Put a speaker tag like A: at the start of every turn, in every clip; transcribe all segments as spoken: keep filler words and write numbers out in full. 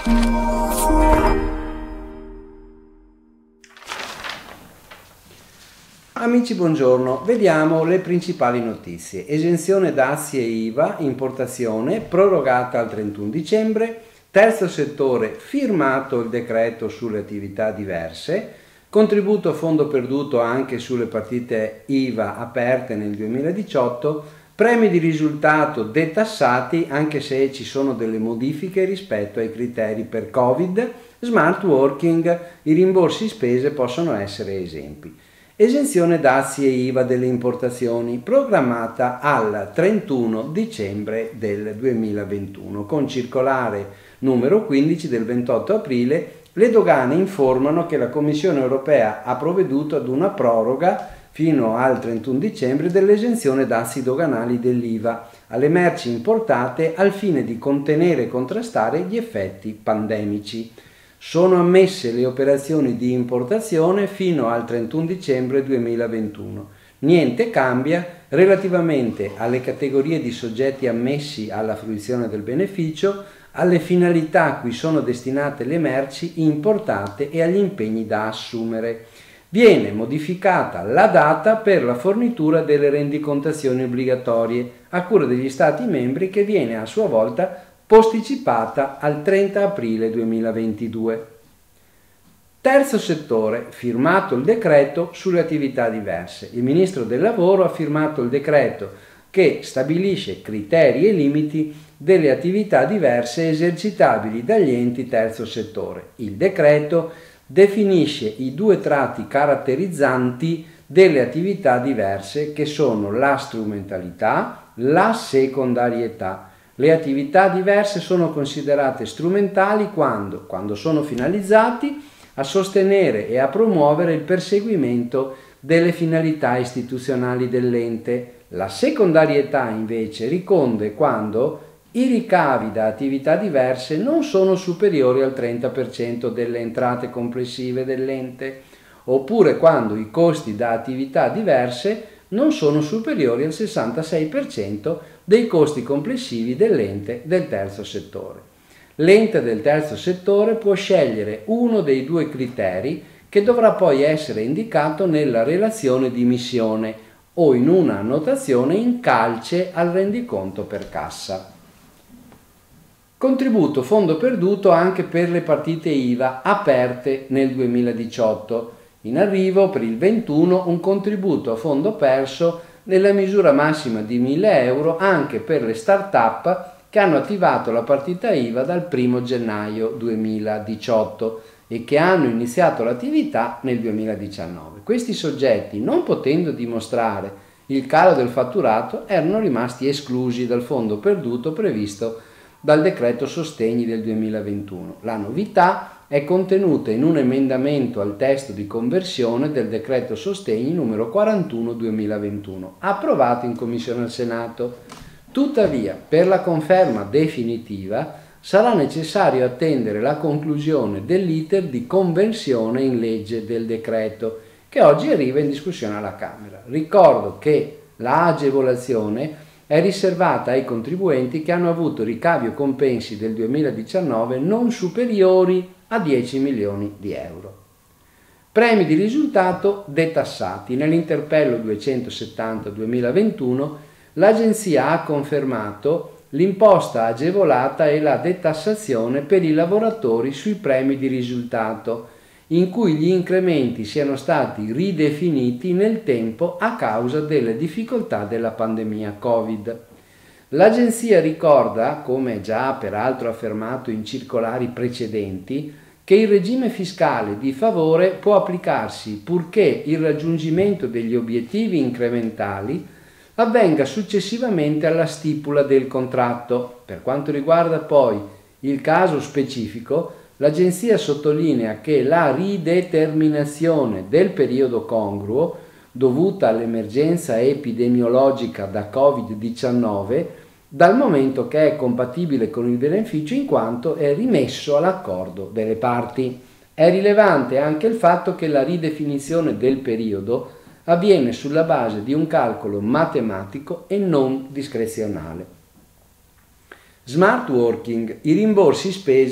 A: Amici, buongiorno. Vediamo le principali notizie. Esenzione dazi e I V A, importazione, prorogata al trentuno dicembre, terzo settore, firmato il decreto sulle attività diverse, contributo a fondo perduto anche sulle partite I V A aperte nel duemiladiciotto, premi di risultato detassati anche se ci sono delle modifiche rispetto ai criteri per Covid, smart working, i rimborsi spese possono essere esempi. Esenzione dazi e I V A delle importazioni programmata al trentuno dicembre del duemilaventuno. Con circolare numero quindici del ventotto aprile le dogane informano che la Commissione europea ha provveduto ad una proroga fino al trentuno dicembre dell'esenzione dazi doganali dell'I V A alle merci importate al fine di contenere e contrastare gli effetti pandemici. Sono ammesse le operazioni di importazione fino al trentuno dicembre duemilaventuno. Niente cambia relativamente alle categorie di soggetti ammessi alla fruizione del beneficio, alle finalità a cui sono destinate le merci importate e agli impegni da assumere. Viene modificata la data per la fornitura delle rendicontazioni obbligatorie a cura degli Stati membri, che viene a sua volta posticipata al trenta aprile duemilaventidue. Terzo settore, firmato il decreto sulle attività diverse. Il Ministro del Lavoro ha firmato il decreto che stabilisce criteri e limiti delle attività diverse esercitabili dagli enti terzo settore. Il decreto definisce i due tratti caratterizzanti delle attività diverse, che sono la strumentalità, la secondarietà. Le attività diverse sono considerate strumentali quando, quando sono finalizzati a sostenere e a promuovere il perseguimento delle finalità istituzionali dell'ente. La secondarietà invece riconde quando i ricavi da attività diverse non sono superiori al trenta per cento delle entrate complessive dell'ente, oppure quando i costi da attività diverse non sono superiori al sessantasei per cento dei costi complessivi dell'ente del terzo settore. L'ente del terzo settore può scegliere uno dei due criteri che dovrà poi essere indicato nella relazione di missione o in una annotazione in calce al rendiconto per cassa. Contributo fondo perduto anche per le partite I V A aperte nel duemiladiciotto. In arrivo per il ventuno un contributo a fondo perso nella misura massima di mille euro anche per le start-up che hanno attivato la partita I V A dal primo gennaio duemiladiciotto e che hanno iniziato l'attività nel duemiladiciannove. Questi soggetti, non potendo dimostrare il calo del fatturato, erano rimasti esclusi dal fondo perduto previsto dal decreto sostegni del duemilaventuno. La novità è contenuta in un emendamento al testo di conversione del decreto sostegni numero quarantuno duemilaventuno, approvato in Commissione al Senato. Tuttavia, per la conferma definitiva sarà necessario attendere la conclusione dell'iter di conversione in legge del decreto, che oggi arriva in discussione alla Camera. Ricordo che la agevolazione è riservata ai contribuenti che hanno avuto ricavi o compensi del duemiladiciannove non superiori a dieci milioni di euro. Premi di risultato detassati. Nell'interpello duecentosettanta duemilaventuno l'Agenzia ha confermato l'imposta agevolata e la detassazione per i lavoratori sui premi di risultato, in cui gli incrementi siano stati ridefiniti nel tempo a causa delle difficoltà della pandemia Covid. L'Agenzia ricorda, come già peraltro affermato in circolari precedenti, che il regime fiscale di favore può applicarsi purché il raggiungimento degli obiettivi incrementali avvenga successivamente alla stipula del contratto. Per quanto riguarda poi il caso specifico, l'Agenzia sottolinea che la rideterminazione del periodo congruo, dovuta all'emergenza epidemiologica da covid diciannove, dal momento che è compatibile con il beneficio in quanto è rimesso all'accordo delle parti. È rilevante anche il fatto che la ridefinizione del periodo avviene sulla base di un calcolo matematico e non discrezionale. Smart working. I rimborsi spese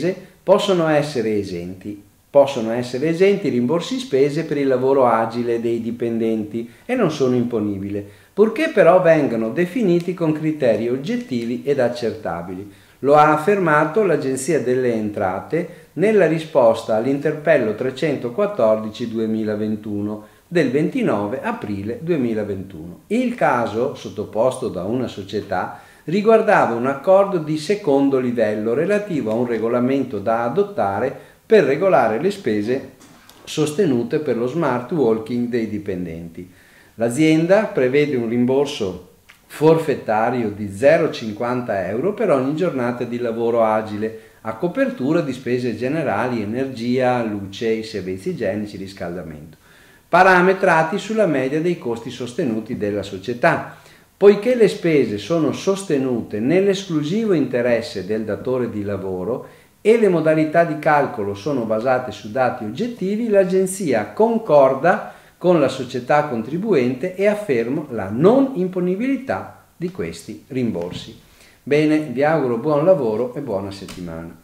A: possono essere esenti. Possono essere esenti i rimborsi spese per il lavoro agile dei dipendenti e non sono imponibili, purché però vengano definiti con criteri oggettivi ed accertabili. Lo ha affermato l'Agenzia delle Entrate nella risposta all'interpello trecentoquattordici duemilaventuno del ventinove aprile duemilaventuno. Il caso, sottoposto da una società, riguardava un accordo di secondo livello relativo a un regolamento da adottare per regolare le spese sostenute per lo smart working dei dipendenti. L'azienda prevede un rimborso forfettario di zero virgola cinquanta euro per ogni giornata di lavoro agile a copertura di spese generali, energia, luce, i servizi igienici, riscaldamento, parametrati sulla media dei costi sostenuti della società. Poiché le spese sono sostenute nell'esclusivo interesse del datore di lavoro e le modalità di calcolo sono basate su dati oggettivi, l'Agenzia concorda con la società contribuente e afferma la non imponibilità di questi rimborsi. Bene, vi auguro buon lavoro e buona settimana.